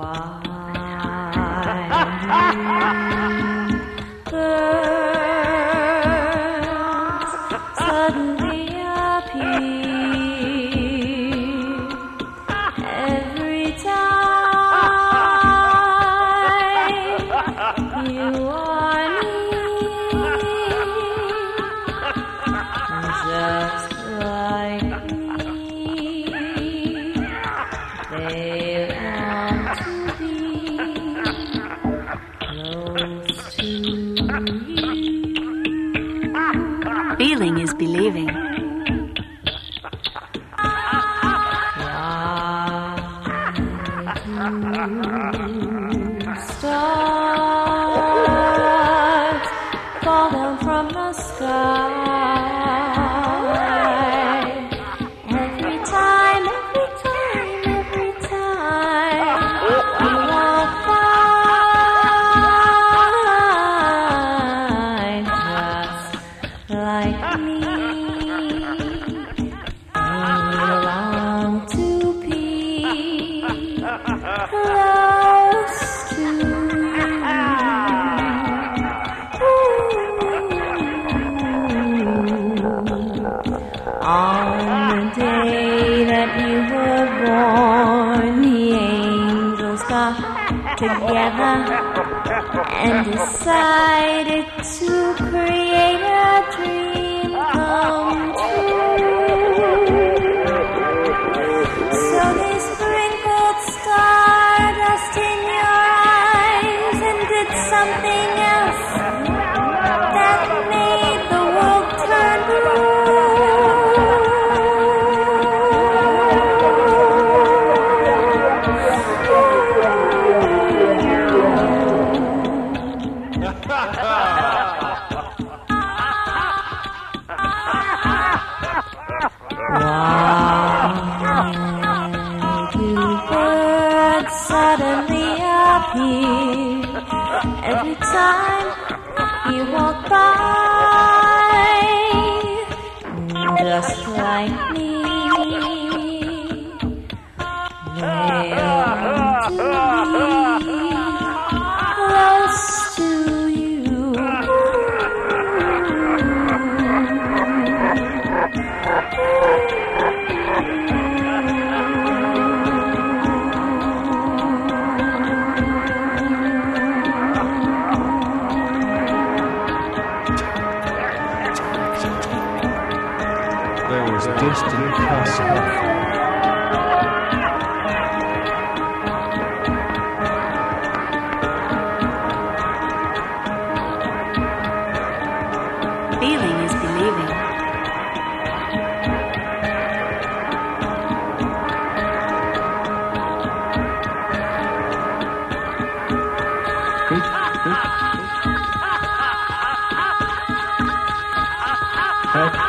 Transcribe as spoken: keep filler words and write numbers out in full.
Feeling is believing. Stars fall down from the sky. Every time, every time, every time you walk by, just like me, you long to be close to you. On the day that you were born, the angels got together and decided to create a dream come true. So they sprinkled stardust in your eyes and did something else that made the world turn blue. Why do birds suddenly appear every time you walk by? Just like me, they want to be close to you. There was a distant castle. Feeling is believing. Help.